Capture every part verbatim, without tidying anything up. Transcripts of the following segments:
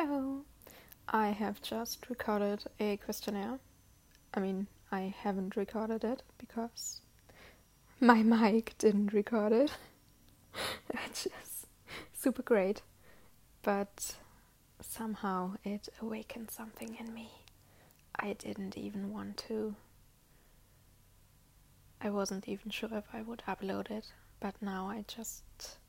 Hello! I have just recorded a questionnaire. I mean, I haven't recorded it because my mic didn't record it, which is super great. But somehow it awakened something in me. I didn't even want to. I wasn't even sure if I would upload it, but now I just.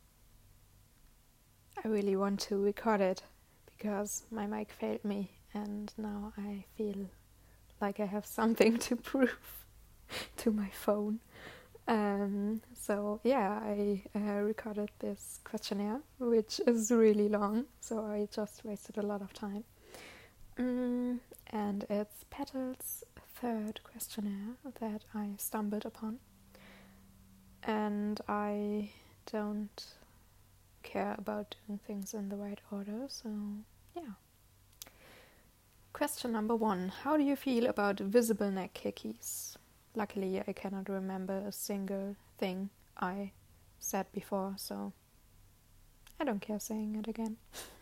I really want to record it. Because my mic failed me and now I feel like I have something to prove to my phone. Um, so yeah, I uh, recorded this questionnaire, which is really long, so I just wasted a lot of time. Mm, and it's Petal's third questionnaire that I stumbled upon. And I don't care about doing things in the right order, so yeah. Question number one. How do you feel about visible neck hickeys? Luckily, I cannot remember a single thing I said before, so I don't care saying it again.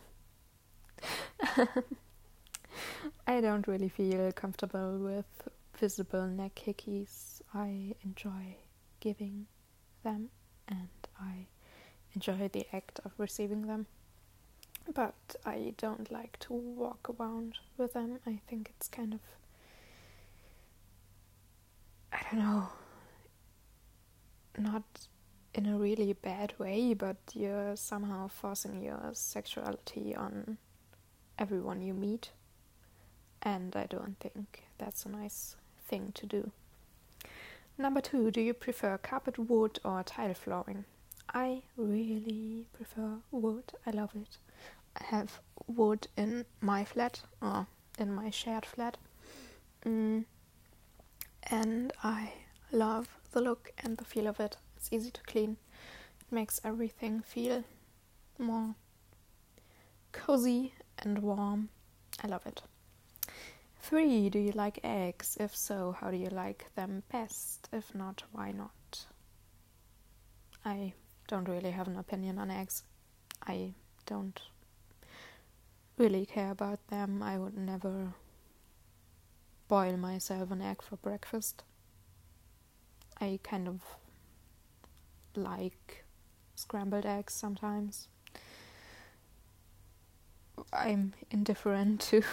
I don't really feel comfortable with visible neck hickeys. I enjoy giving them and I enjoy the act of receiving them. But I don't like to walk around with them. I think it's kind of, I don't know, not in a really bad way, but you're somehow forcing your sexuality on everyone you meet. And I don't think that's a nice thing to do. Number two, do you prefer carpet wood or tile flooring? I really prefer wood. I love it. I have wood in my flat, or in my shared flat. Mm. And I love the look and the feel of it. It's easy to clean. It makes everything feel more cozy and warm. I love it. Three, do you like eggs? If so, how do you like them best? If not, why not? I don't really have an opinion on eggs. I don't really care about them. I would never boil myself an egg for breakfast. I kind of like scrambled eggs sometimes. I'm indifferent to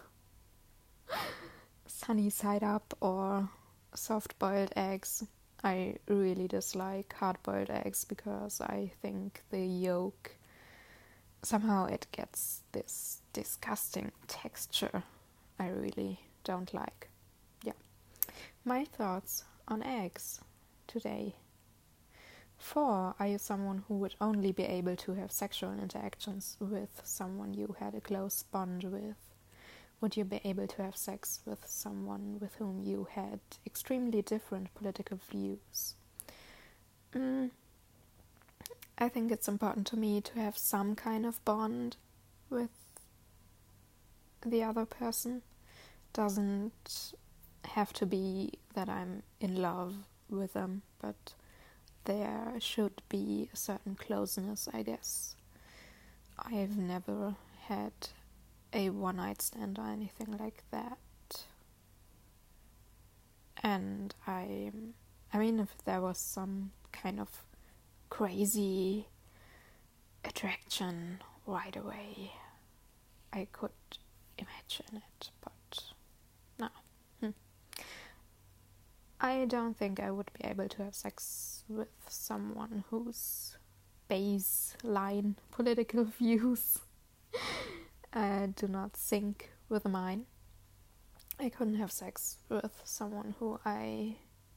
sunny side up or soft boiled eggs. I really dislike hard boiled eggs because I think the yolk, somehow it gets this disgusting texture I really don't like. Yeah. My thoughts on eggs today. Four, are you someone who would only be able to have sexual interactions with someone you had a close bond with? Would you be able to have sex with someone with whom you had extremely different political views? Mm, I think it's important to me to have some kind of bond with the other person. Doesn't have to be that I'm in love with them, but there should be a certain closeness, I guess. I've never had a one-night stand or anything like that. And I, I mean, if there was some kind of crazy attraction right away, I could imagine it, but no. Hm. I don't think I would be able to have sex with someone whose baseline political views uh, do not sync with mine. I couldn't have sex with someone who I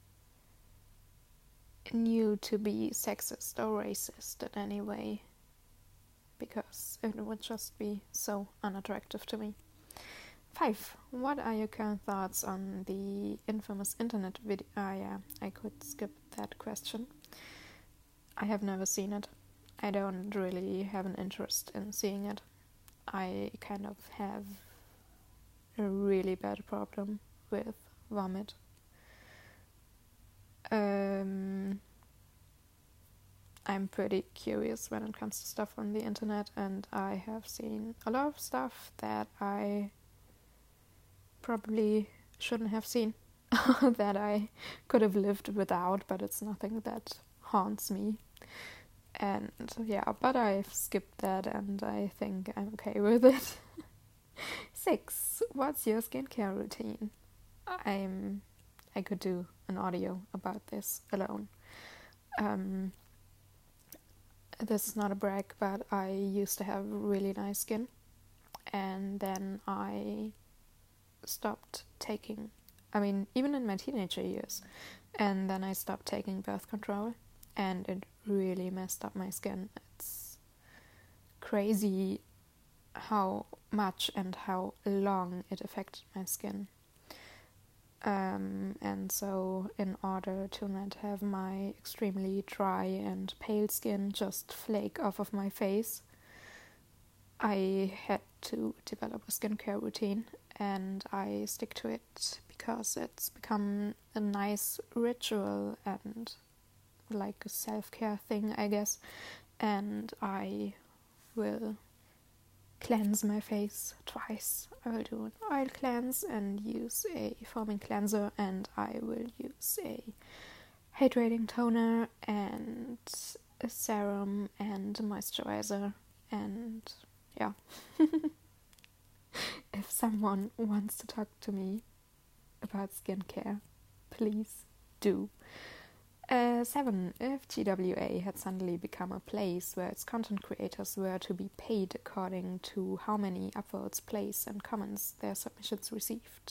knew to be sexist or racist in any way, because it would just be so unattractive to me. Five. What are your current thoughts on the infamous internet video? Ah, yeah, I could skip that question. I have never seen it. I don't really have an interest in seeing it. I kind of have a really bad problem with vomit. Um, I'm pretty curious when it comes to stuff on the internet, and I have seen a lot of stuff that I probably shouldn't have seen, that I could have lived without, but it's nothing that haunts me. And yeah, but I've skipped that, and I think I'm okay with it. Six. What's your skincare routine? I'm. I could do an audio about this alone. Um, this is not a brag, but I used to have really nice skin, and then I stopped taking. I mean, even in my teenager years, and then I stopped taking birth control, and it really messed up my skin. It's crazy how much and how long it affected my skin. Um, and so in order to not have my extremely dry and pale skin just flake off of my face, I had to develop a skincare routine, and I stick to it because it's become a nice ritual and like a self-care thing, I guess. And I will cleanse my face twice. I will do an oil cleanse and use a foaming cleanser, and I will use a hydrating toner and a serum and a moisturizer. And yeah, if someone wants to talk to me about skincare, please do. Uh, seven. If G W A had suddenly become a place where its content creators were to be paid according to how many upvotes, plays, and comments their submissions received,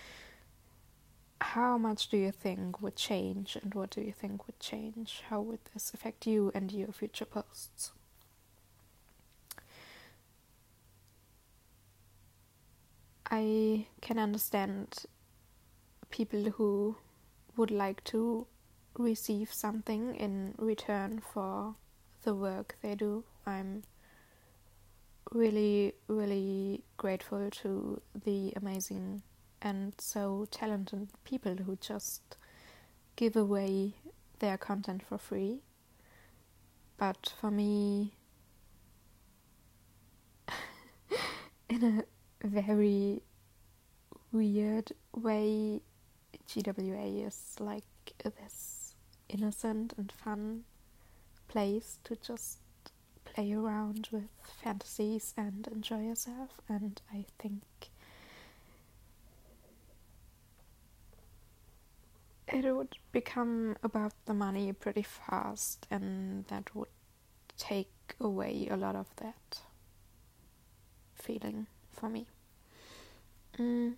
how much do you think would change, and what do you think would change? How would this affect you and your future posts? I can understand people who would like to receive something in return for the work they do. I'm really, really grateful to the amazing and so talented people who just give away their content for free. But for me, in a very weird way, G W A is like this innocent and fun place to just play around with fantasies and enjoy yourself, and I think it would become about the money pretty fast, and that would take away a lot of that feeling for me. Mm.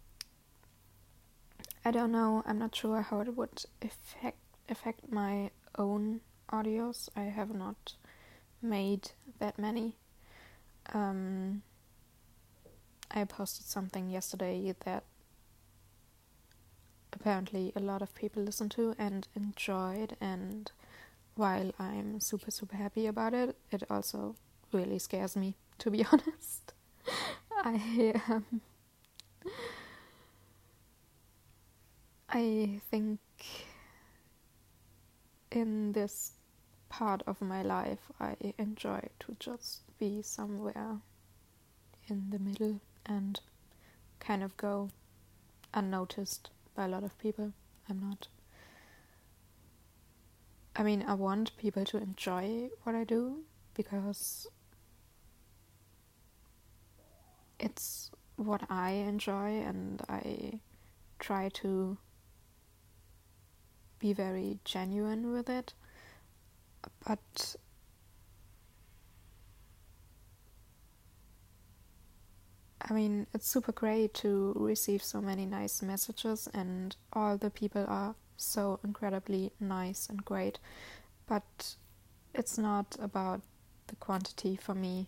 I don't know, I'm not sure how it would affect affect my own audios. I have not made that many. Um, I posted something yesterday that apparently a lot of people listened to and enjoyed, and while I'm super super happy about it, it also really scares me, to be honest. I um, I think in this part of my life I enjoy to just be somewhere in the middle and kind of go unnoticed by a lot of people. I'm not I mean I want people to enjoy what I do because it's what I enjoy, and I try to be very genuine with it, but I mean, it's super great to receive so many nice messages, and all the people are so incredibly nice and great, but it's not about the quantity for me.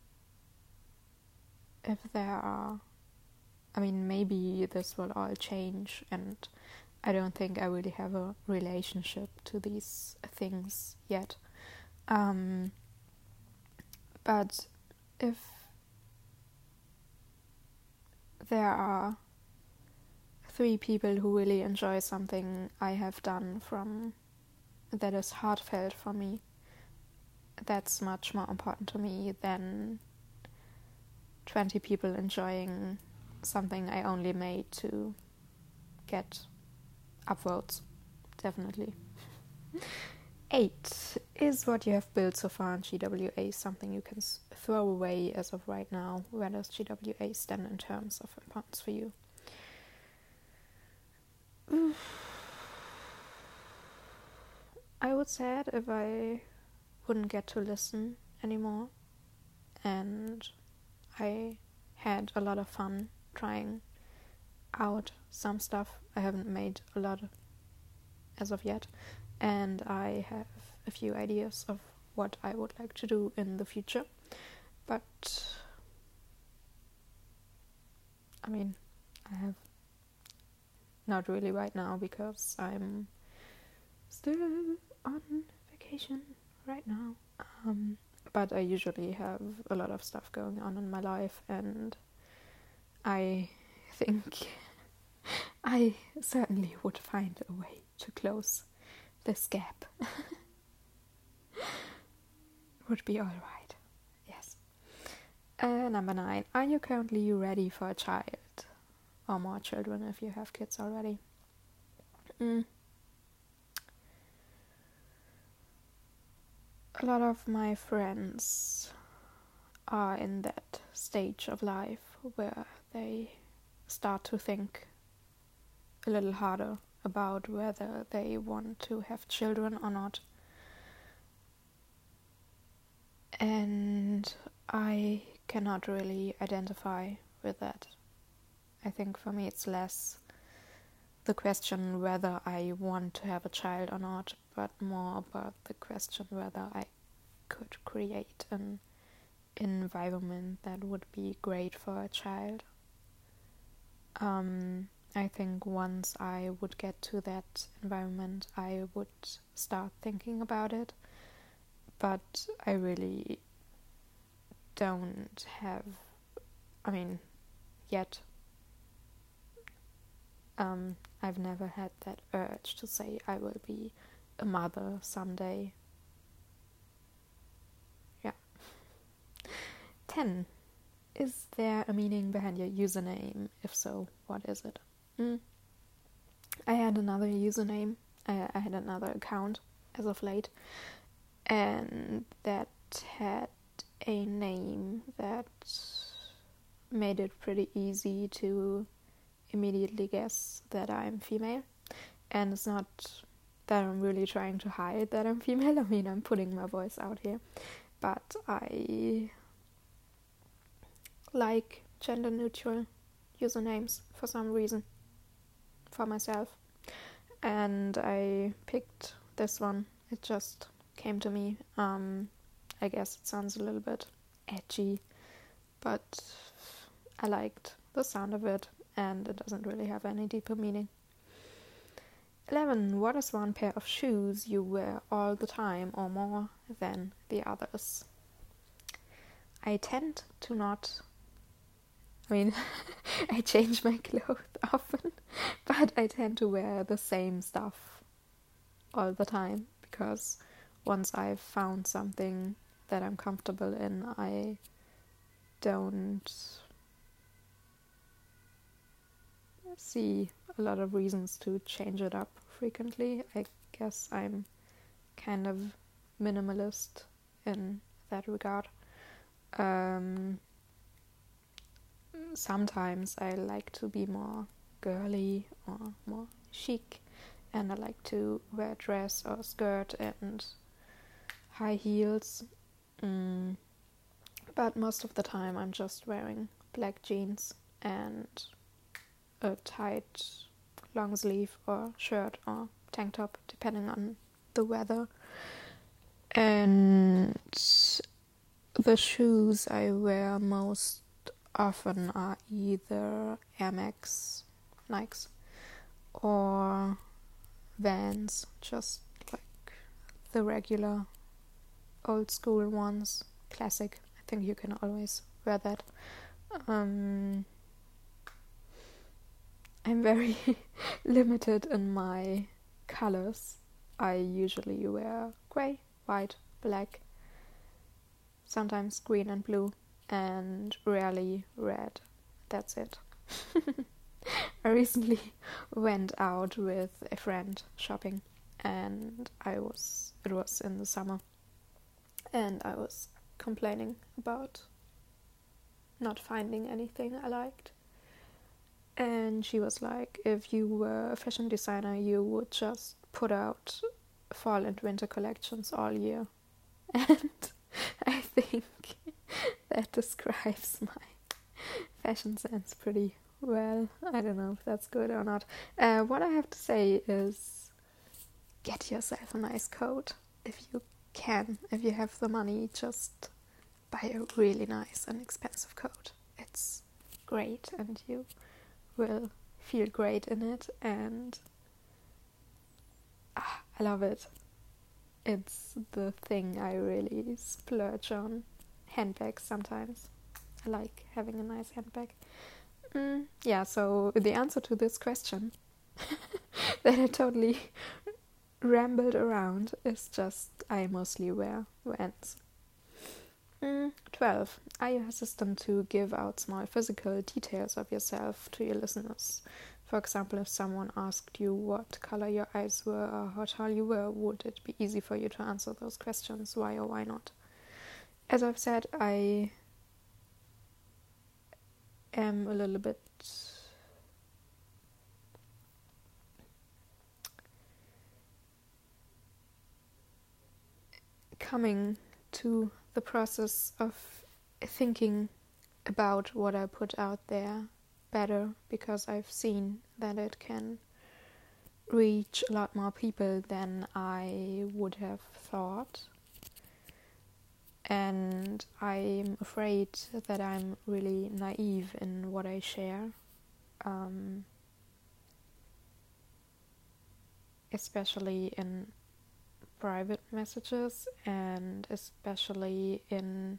If there are, I mean, maybe this will all change, and I don't think I really have a relationship to these things yet. Um, but if there are three people who really enjoy something I have done from that is heartfelt for me, that's much more important to me than twenty people enjoying something I only made to get upvotes. Definitely. Eight, is what you have built so far in G W A something you can s- throw away as of right now? Where does G W A stand in terms of importance for you? I would say it if I wouldn't get to listen anymore, and I had a lot of fun trying out some stuff. I haven't made a lot as of yet, and I have a few ideas of what I would like to do in the future, but I mean, I have not really right now because I'm still on vacation right now. Um, but I usually have a lot of stuff going on in my life, and I think I certainly would find a way to close this gap. Would be alright. Yes. Uh, number nine. Are you currently ready for a child? Or more children if you have kids already? Mm. A lot of my friends are in that stage of life where they start to think a little harder about whether they want to have children or not. And I cannot really identify with that. I think for me it's less the question whether I want to have a child or not, but more about the question whether I could create an environment that would be great for a child. Um, I think once I would get to that environment, I would start thinking about it, but I really don't have, I mean, yet. Um, I've never had that urge to say I will be a mother someday. Yeah. ten. Is there a meaning behind your username? If so, what is it? Mm. I had another username. I, I had another account as of late, and that had a name that made it pretty easy to immediately guess that I'm female. And it's not that I'm really trying to hide that I'm female. I mean, I'm putting my voice out here, but I like gender neutral usernames for some reason for myself, and I picked this one. It just came to me. um I guess it sounds a little bit edgy, but I liked the sound of it, and it doesn't really have any deeper meaning. eleven. What is one pair of shoes you wear all the time or more than the others? I tend to not, I mean, I change my clothes often, but I tend to wear the same stuff all the time, because once I've found something that I'm comfortable in, I don't see a lot of reasons to change it up frequently. I guess I'm kind of minimalist in that regard. Um, sometimes I like to be more girly or more chic, and I like to wear a dress or a skirt and high heels. Mm. But most of the time I'm just wearing black jeans and a tight long sleeve or shirt or tank top, depending on the weather. And the shoes I wear most often are either Air Max, Nikes, or Vans, just like the regular old school ones, classic. I think you can always wear that. Um, I'm very limited in my colors. I usually wear grey, white, black, sometimes green and blue, and rarely red. That's it. I recently went out with a friend shopping, and I was it was in the summer, and I was complaining about not finding anything I liked. And she was like, if you were a fashion designer, you would just put out fall and winter collections all year. And I think that describes my fashion sense pretty well. I don't know if that's good or not. Uh, what I have to say is, get yourself a nice coat. If you can, if you have the money, just buy a really nice and expensive coat. It's great, and you will feel great in it, and ah, I love it. It's the thing I really splurge on. Handbags sometimes. I like having a nice handbag. Mm, yeah, so the answer to this question that I totally rambled around is just I mostly wear Vans. Mm, twelve. Are you hesitant to give out small physical details of yourself to your listeners? For example, if someone asked you what color your eyes were or how tall you were, would it be easy for you to answer those questions? Why or why not? As I've said, I am a little bit coming to the process of thinking about what I put out there better, because I've seen that it can reach a lot more people than I would have thought. And I'm afraid that I'm really naive in what I share, um, especially in private messages, and especially in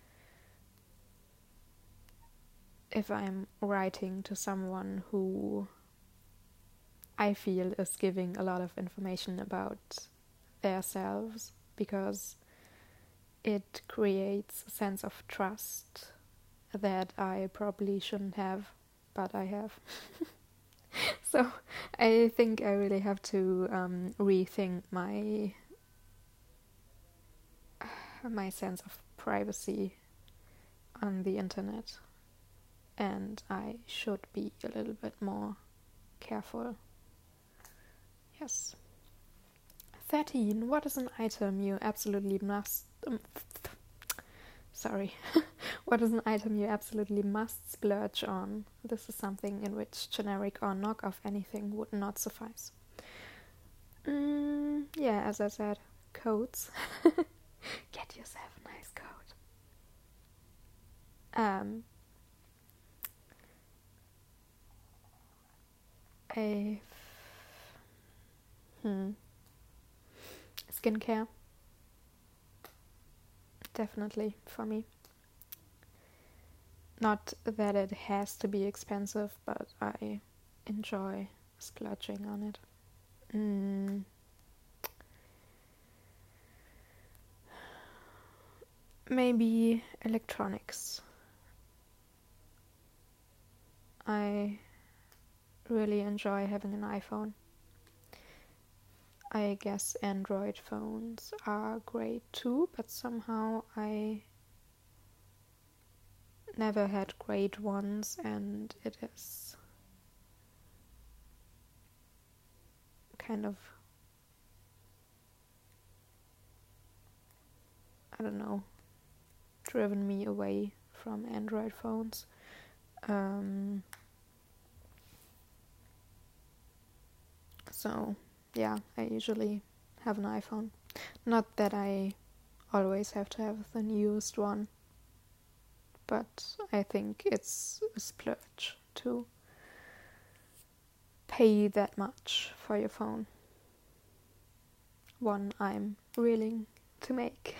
if I'm writing to someone who I feel is giving a lot of information about themselves, because it creates a sense of trust that I probably shouldn't have, but I have. So I think I really have to um, rethink my my sense of privacy on the internet, and I should be a little bit more careful. Yes. thirteen. What is an item you absolutely must... Um, sorry. What is an item you absolutely must splurge on? This is something in which generic or knock-off anything would not suffice. Mm, yeah, as I said, coats. Get yourself a nice coat. Um, a... Hmm. Skincare. Definitely for me. Not that it has to be expensive, but I enjoy splurging on it. Mm. Maybe electronics. I really enjoy having an iPhone. I guess Android phones are great too, but somehow I never had great ones, and it is kind of, I don't know, driven me away from Android phones. Um, so yeah, I usually have an iPhone. Not that I always have to have the newest one, but I think it's a splurge to pay that much for your phone. One I'm willing to make.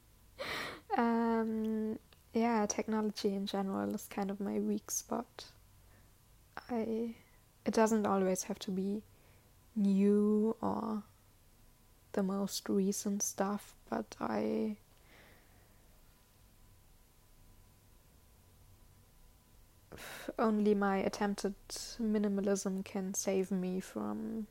um, yeah, technology in general is kind of my weak spot. I, it doesn't always have to be new or the most recent stuff, but I only my attempted minimalism can save me from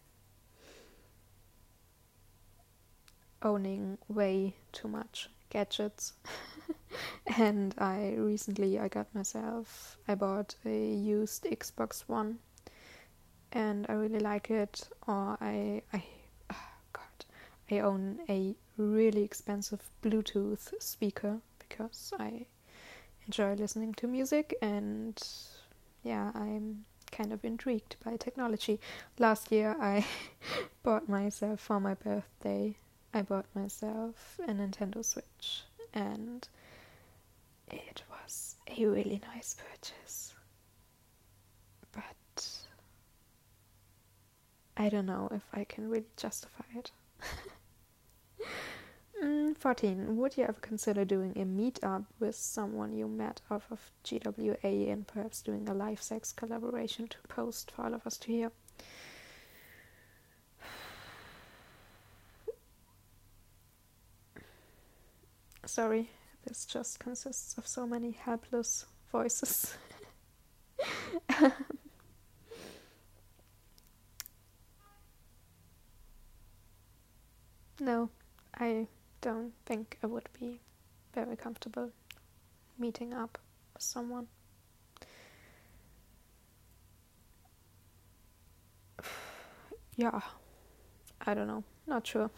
owning way too much gadgets. And I recently I got myself I bought a used Xbox One, and I really like it. Or I I oh God I own a really expensive Bluetooth speaker because I enjoy listening to music, and yeah, I'm kind of intrigued by technology. Last year I bought myself for my birthday I bought myself a Nintendo Switch, and it was a really nice purchase. But I don't know if I can really justify it. mm, fourteen. Would you ever consider doing a meet-up with someone you met off of G W A and perhaps doing a live sex collaboration to post for all of us to hear? Sorry, this just consists of so many helpless voices. No, I don't think I would be very comfortable meeting up with someone. Yeah, I don't know, not sure.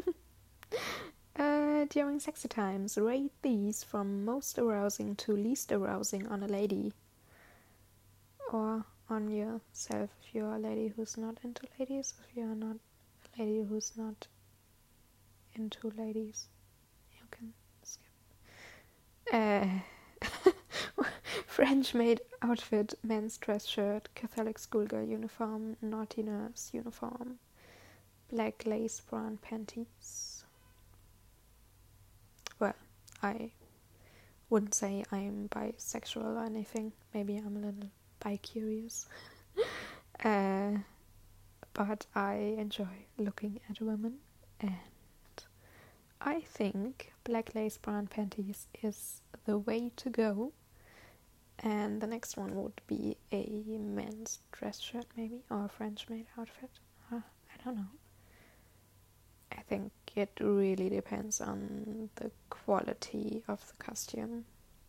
uh, during sexy times, rate these from most arousing to least arousing on a lady. Or on yourself if you're a lady who's not into ladies, if you're not a lady who's not into ladies, you can skip. Uh, French maid outfit, men's dress shirt, Catholic schoolgirl uniform, naughty nurse uniform, black lace brown panties. Well, I wouldn't say I'm bisexual or anything. Maybe I'm a little bi-curious. uh, but I enjoy looking at women, and I think black lace brown panties is the way to go. And the next one would be a men's dress shirt, maybe, or a French maid outfit. Uh, I don't know. I think it really depends on the quality of the costume.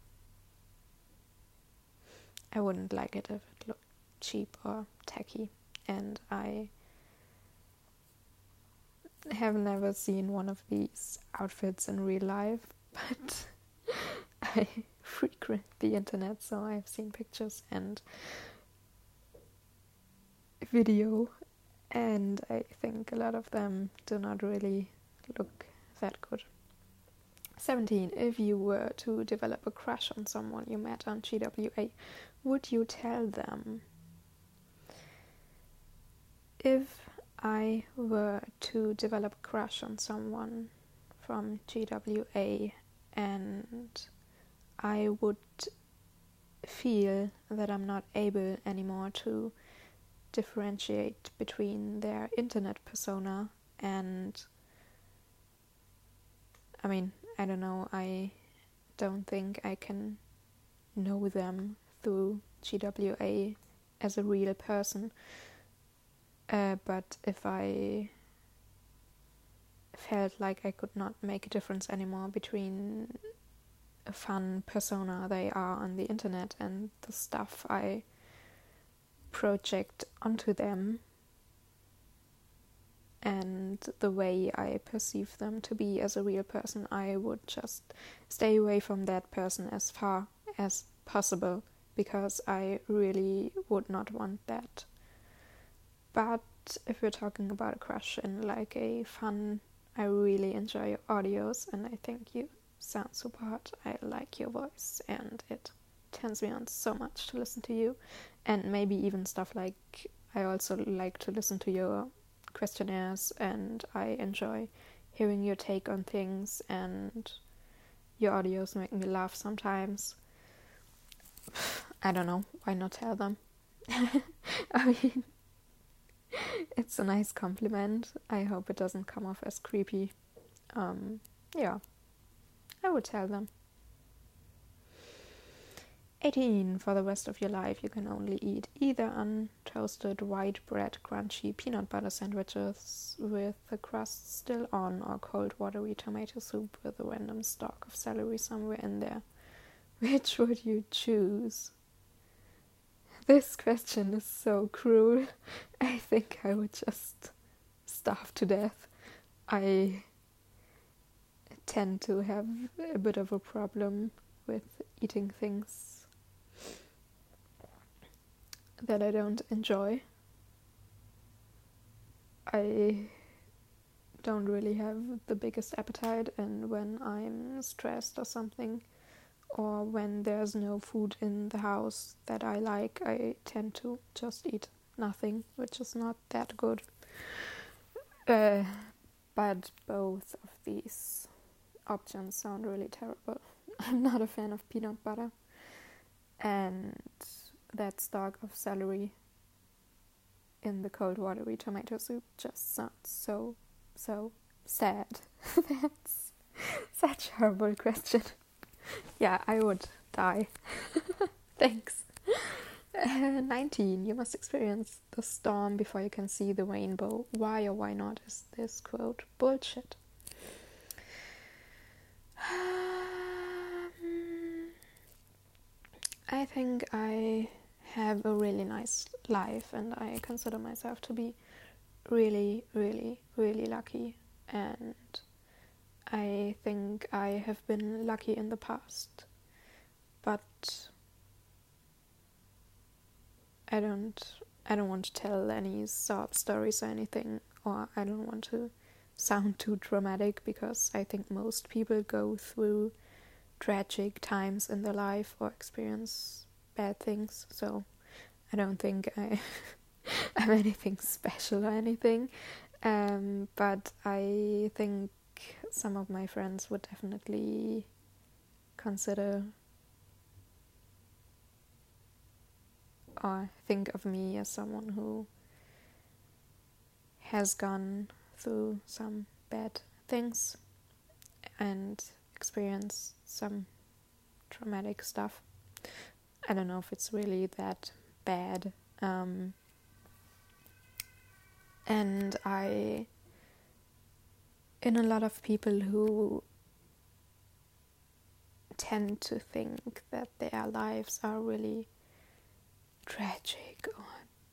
I wouldn't like it if it looked cheap or tacky, and I have never seen one of these outfits in real life, but I frequent the internet, so I've seen pictures and video, and I think a lot of them do not really look that good. seventeen. If you were to develop a crush on someone you met on G W A, would you tell them? If I were to develop a crush on someone from G W A and I would feel that I'm not able anymore to differentiate between their internet persona and, I mean, I don't know, I don't think I can know them through G W A as a real person. Uh, but if I felt like I could not make a difference anymore between a fun persona they are on the internet and the stuff I project onto them and the way I perceive them to be as a real person, I would just stay away from that person as far as possible, because I really would not want that. But if we're talking about a crush in like a fun, I really enjoy your audios and I think you sound super hot, I like your voice and it turns me on so much to listen to you, and maybe even stuff like I also like to listen to your questionnaires and I enjoy hearing your take on things, and your audios make me laugh sometimes. I don't know, why not tell them? I mean, it's a nice compliment. I hope it doesn't come off as creepy. Um, yeah, I would tell them. eighteen. For the rest of your life, you can only eat either untoasted white bread, crunchy peanut butter sandwiches with the crust still on, or cold watery tomato soup with a random stalk of celery somewhere in there. Which would you choose? This question is so cruel. I think I would just starve to death. I tend to have a bit of a problem with eating things that I don't enjoy. I don't really have the biggest appetite, and when I'm stressed or something, or when there's no food in the house that I like, I tend to just eat nothing, which is not that good. Uh, but both of these options sound really terrible. I'm not a fan of peanut butter, and that stalk of celery in the cold watery tomato soup just sounds so, so sad. That's such a horrible question. Yeah, I would die. Thanks. Uh, nineteen. You must experience the storm before you can see the rainbow. Why or why not is this quote bullshit? I think I have a really nice life, and I consider myself to be really, really, really lucky, and I think I have been lucky in the past, but I don't I don't want to tell any sob stories or anything, or I don't want to sound too dramatic, because I think most people go through tragic times in their life or experience bad things, so I don't think I I'm anything special or anything, um, but I think some of my friends would definitely consider or think of me as someone who has gone through some bad things and experienced some traumatic stuff. I don't know if it's really that bad. Um, and I, in a lot of people who tend to think that their lives are really tragic or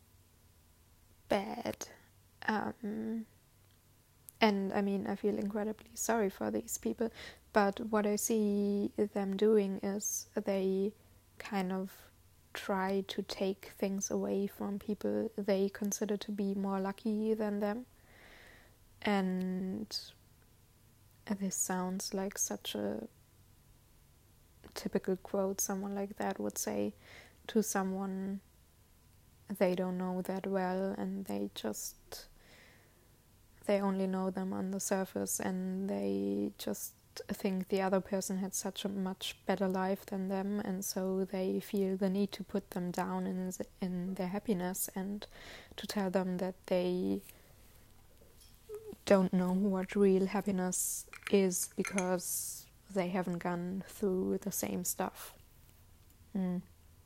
bad. Um, and I mean, I feel incredibly sorry for these people, but what I see them doing is they kind of try to take things away from people they consider to be more lucky than them. And this sounds like such a typical quote someone like that would say to someone they don't know that well, and they just they only know them on the surface, and they just think the other person had such a much better life than them, and so they feel the need to put them down in in their happiness and to tell them that they don't know what real happiness is because they haven't gone through the same stuff. Mm.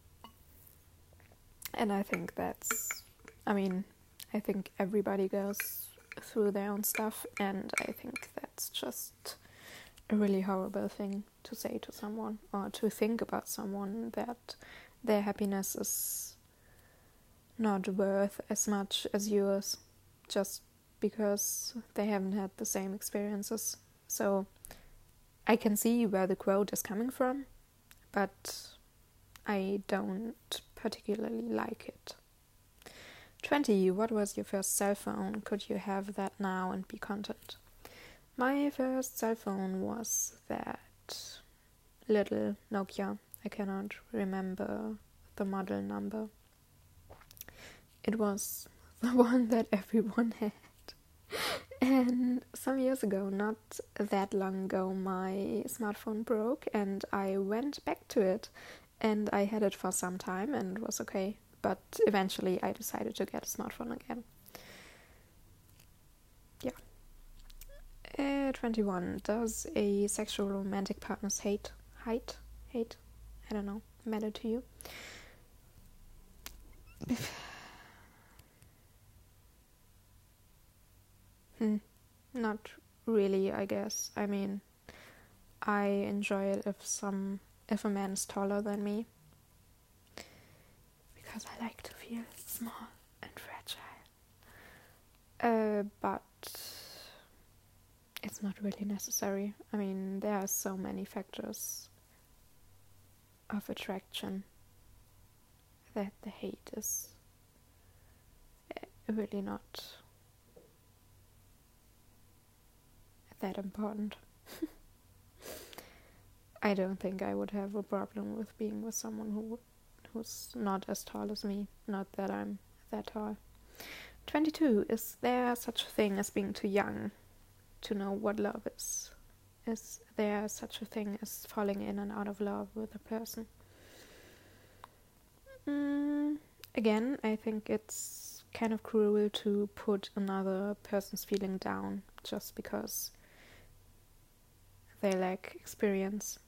And I think that's, I mean, I think everybody goes through their own stuff, and I think that's just a really horrible thing to say to someone, or to think about someone, that their happiness is not worth as much as yours just because they haven't had the same experiences. So I can see where the quote is coming from, but I don't particularly like it. twenty. What was your first cell phone? Could you have that now and be content? My first cell phone was that little Nokia. I cannot remember the model number. It was the one that everyone had. And some years ago, not that long ago, my smartphone broke and I went back to it, and I had it for some time and it was okay. But eventually I decided to get a smartphone again. Yeah. Uh, twenty-one. Does a sexual romantic partner's hate, height, hate, I don't know, matter to you? hmm, not really, I guess. I mean, I enjoy it if some if a man is taller than me, because I like to feel small and fragile. Uh, but it's not really necessary. I mean, there are so many factors of attraction that the hate is really not that important. I don't think I would have a problem with being with someone who who's not as tall as me. Not that I'm that tall. twenty-two. Is there such a thing as being too young to know what love is? Is there such a thing as falling in and out of love with a person? Mm, again, I think it's kind of cruel to put another person's feeling down just because they lack experience.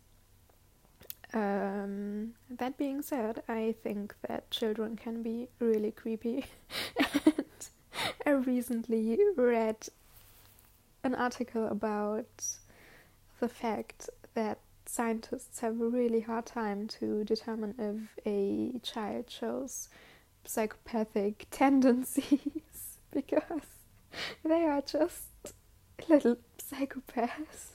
Um, that being said, I think that children can be really creepy. And I recently read an article about the fact that scientists have a really hard time to determine if a child shows psychopathic tendencies because they are just little psychopaths.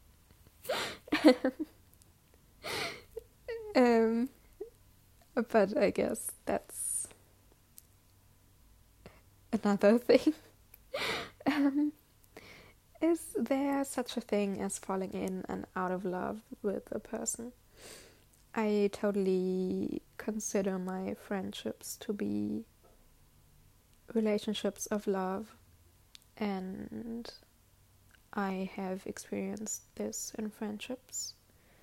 um, but I guess that's another thing. um, is there such a thing as falling in and out of love with a person? I totally consider my friendships to be relationships of love, and I have experienced this in friendships,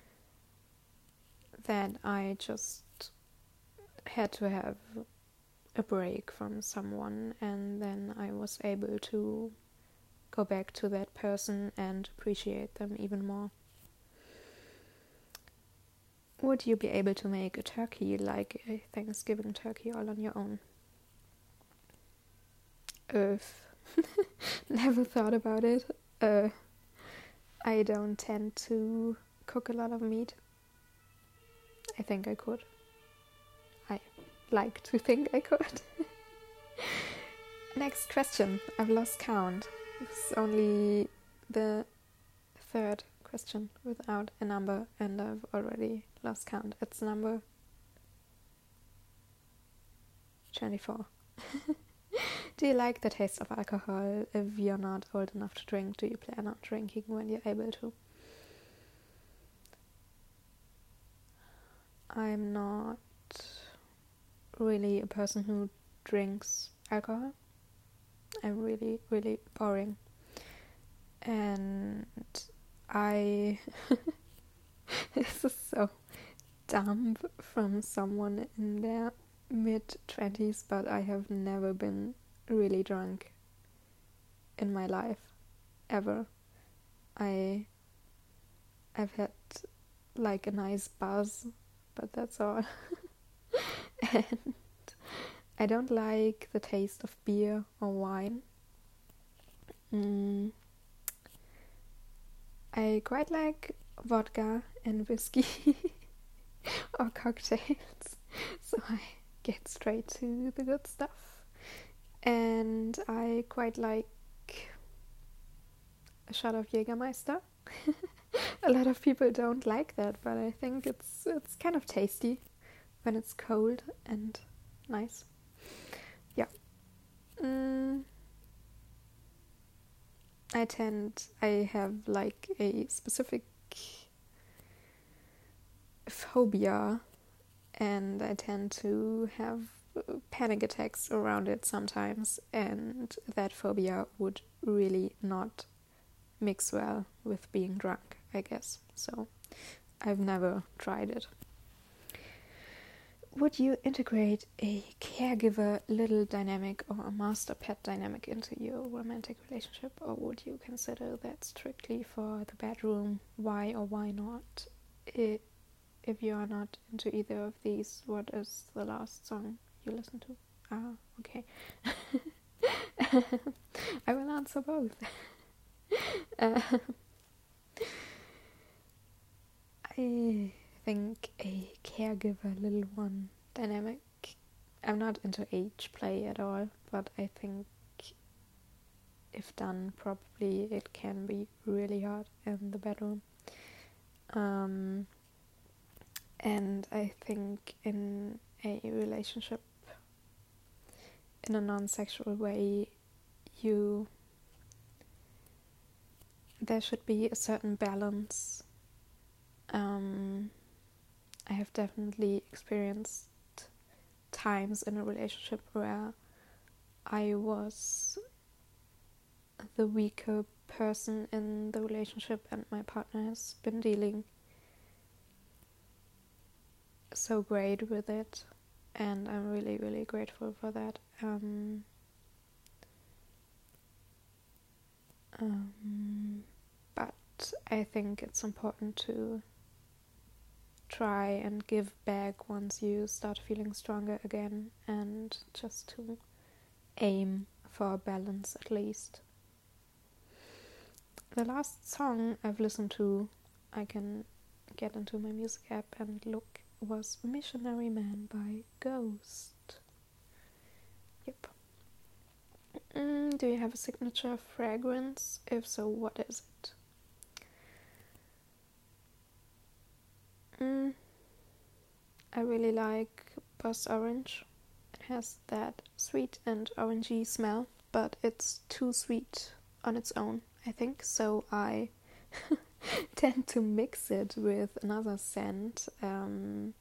that I just had to have a break from someone, and then I was able to go back to that person and appreciate them even more. Would you be able to make a turkey, like a Thanksgiving turkey, all on your own? If never thought about it. Uh, I don't tend to cook a lot of meat. I think I could. I like to think I could. Next question. I've lost count. It's only the third question without a number, and I've already lost count. It's number twenty-four. Do you like the taste of alcohol? If you're not old enough to drink, do you plan on drinking when you're able to? I'm not really a person who drinks alcohol. I'm really, really boring. And I... this is so dumb from someone in their mid-twenties, but I have never been really drunk in my life, ever. I... I've had like a nice buzz, but that's all. And I don't like the taste of beer or wine. Mm. I quite like vodka and whiskey or cocktails, so I get straight to the good stuff. And I quite like a shot of Jägermeister. A lot of people don't like that, but I think it's it's kind of tasty when it's cold and nice. Yeah. Mm. I tend, I have like a specific phobia, and I tend to have panic attacks around it sometimes, and that phobia would really not mix well with being drunk, I guess. So I've never tried it. Would you integrate a caregiver little dynamic or a master pet dynamic into your romantic relationship, or would you consider that strictly for the bedroom? Why or why not? It, if you are not into either of these, what is the last song you listen to? Ah, okay. I will answer both. uh, I think a caregiver little one dynamic. I'm not into age play at all, but I think if done properly, it can be really hard in the bedroom. Um, and I think in a relationship, in a non-sexual way, you there should be a certain balance. Um, I have definitely experienced times in a relationship where I was the weaker person in the relationship and my partner has been dealing so great with it, and I'm really really grateful for that. Um, um, but I think it's important to try and give back once you start feeling stronger again, and just to aim for a balance at least. The last song I've listened to, I can get into my music app and look, was Missionary Man by Ghost. Yep. Mm, do you have a signature fragrance? If so, what is it? Mm, I really like Boss Orange. It has that sweet and orangey smell, but it's too sweet on its own, I think, so I tend to mix it with another scent um,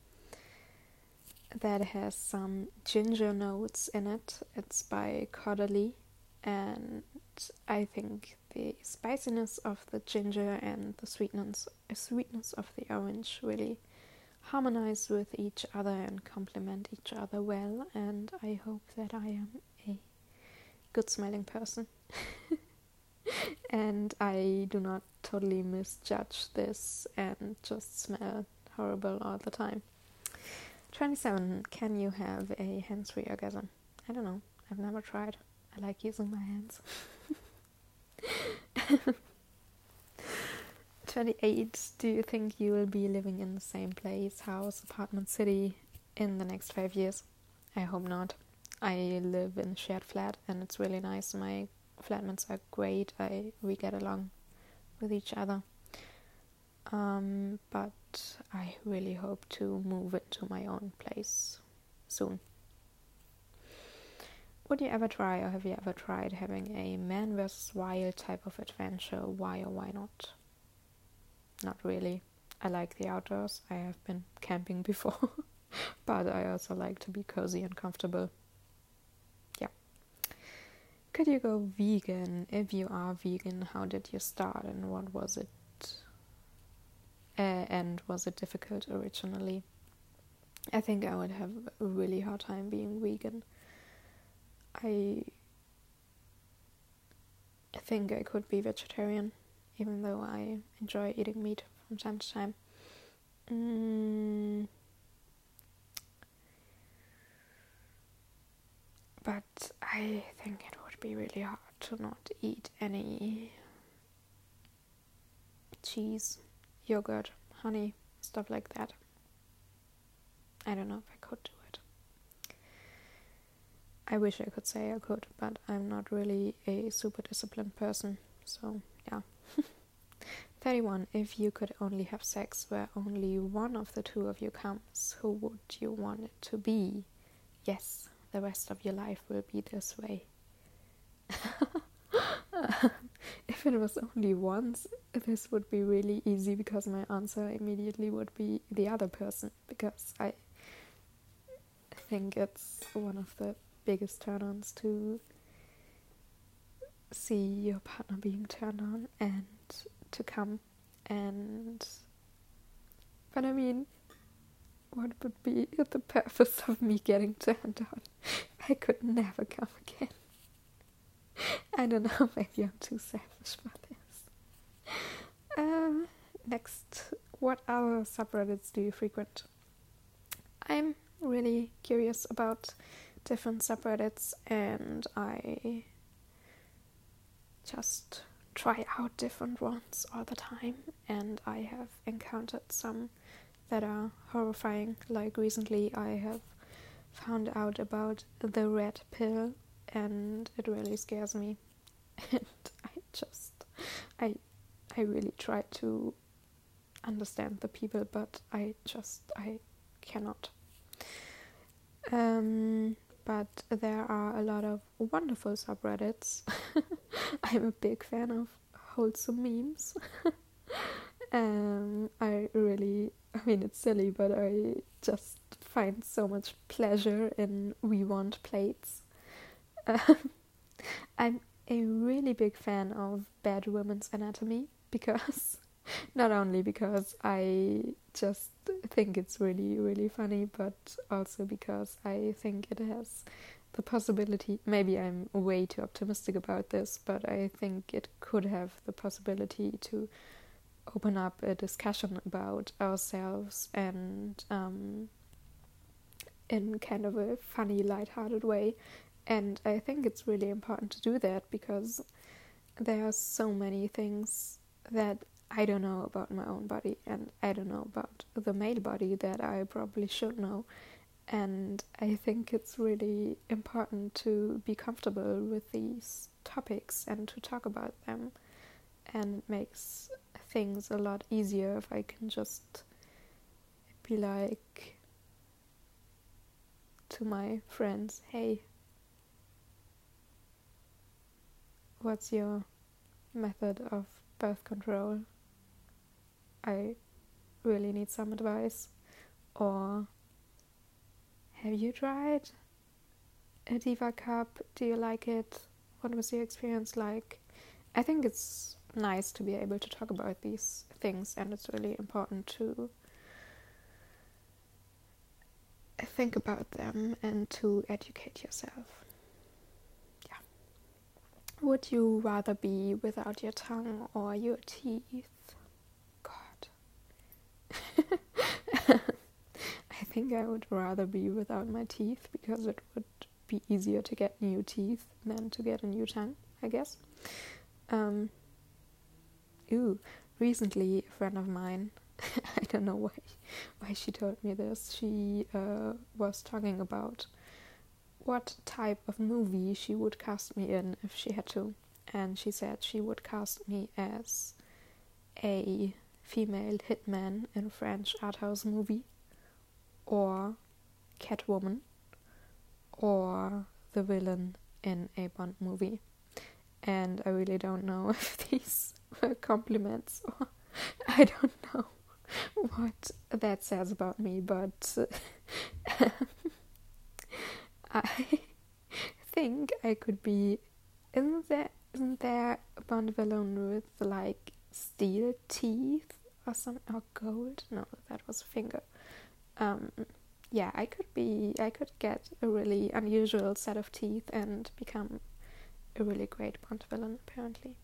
that has some ginger notes in it. It's by Caudalie, and I think the spiciness of the ginger and the sweetness, uh, sweetness of the orange really harmonize with each other and complement each other well, and I hope that I am a good smelling person. And I do not totally misjudge this and just smell horrible all the time. twenty-seven. Can you have a hands-free orgasm? I don't know. I've never tried. I like using my hands. twenty-eight. Do you think you will be living in the same place, house, apartment, city in the next five years? I hope not. I live in a shared flat and it's really nice. My flatmates are great. I we get along with each other. Um, but I really hope to move into my own place soon. Would you ever try, or have you ever tried having a man versus wild type of adventure? Why or why not? Not really. I like the outdoors. I have been camping before, but I also like to be cozy and comfortable. Yeah. Could you go vegan? If you are vegan, how did you start and what was it? Uh, and was it difficult originally? I think I would have a really hard time being vegan. I think I could be vegetarian, even though I enjoy eating meat from time to time. Mm. But I think it would be really hard to not eat any cheese, yogurt, honey, stuff like that. I don't know if I could do it. I wish I could say I could, but I'm not really a super disciplined person, so yeah. thirty-one. If you could only have sex where only one of the two of you comes, who would you want it to be? Yes, the rest of your life will be this way. If it was only once, this would be really easy because my answer immediately would be the other person, because I think it's one of the biggest turn-ons to see your partner being turned on and to come. And but I mean, what would be the purpose of me getting turned on? I could never come again. I don't know, maybe I'm too selfish for this. Uh, next, what other subreddits do you frequent? I'm really curious about different subreddits, and I just try out different ones all the time, and I have encountered some that are horrifying. Like recently I have found out about the red pill, and it really scares me. And I just I I really try to understand the people, but I just I cannot. Um but there are a lot of wonderful subreddits. I'm a big fan of wholesome memes. um I really I mean, it's silly, but I just find so much pleasure in we want plates. Um, I'm a really big fan of Bad Women's Anatomy, because not only because I just think it's really, really funny, but also because I think it has the possibility, maybe I'm way too optimistic about this, but I think it could have the possibility to open up a discussion about ourselves, and um, in kind of a funny, lighthearted way. And I think it's really important to do that, because there are so many things that I don't know about my own body, and I don't know about the male body that I probably should know. And I think it's really important to be comfortable with these topics and to talk about them. And it makes things a lot easier if I can just be like to my friends, hey, what's your method of birth control? I really need some advice. Or, have you tried a Diva Cup? Do you like it? What was your experience like? I think it's nice to be able to talk about these things, and it's really important to think about them and to educate yourself. Yeah. Would you rather be without your tongue or your teeth? God. I think I would rather be without my teeth, because it would be easier to get new teeth than to get a new tongue, I guess. Um, ooh, recently a friend of mine, I don't know why, why she told me this, she uh, was talking about what type of movie she would cast me in if she had to. And she said she would cast me as a female hitman in a French art house movie, or Catwoman, or the villain in a Bond movie. And I really don't know if these were compliments, or I don't know what that says about me, but uh, I think I could be. Isn't there isn't there a Bond villain with like steel teeth or some or gold? No, that was a finger. Um, yeah, I could be. I could get a really unusual set of teeth and become a really great Bond villain, apparently.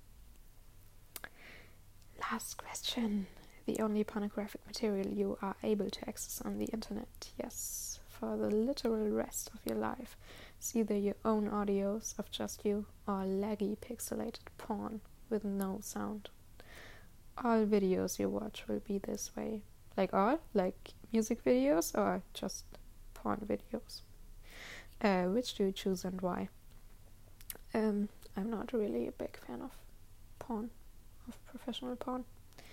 Last question. The only pornographic material you are able to access on the internet. Yes, for the literal rest of your life. It's either your own audios of just you, or laggy pixelated porn with no sound. All videos you watch will be this way. Like all? Like music videos, or just porn videos? Uh, which do you choose and why? Um, I'm not really a big fan of porn, of professional porn.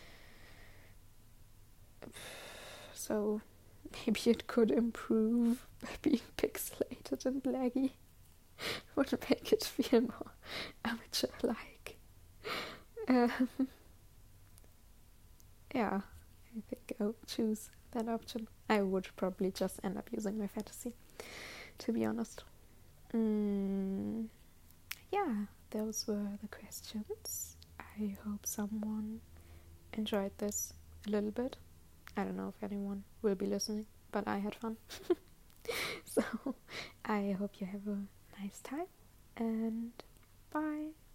So maybe it could improve by being pixelated and laggy. Would make it feel more amateur-like. Um, yeah, I think I would choose that option. I would probably just end up using my fantasy, to be honest. Mm, yeah, those were the questions. I hope someone enjoyed this a little bit. I don't know if anyone will be listening, but I had fun. So I hope you have a nice time, and bye.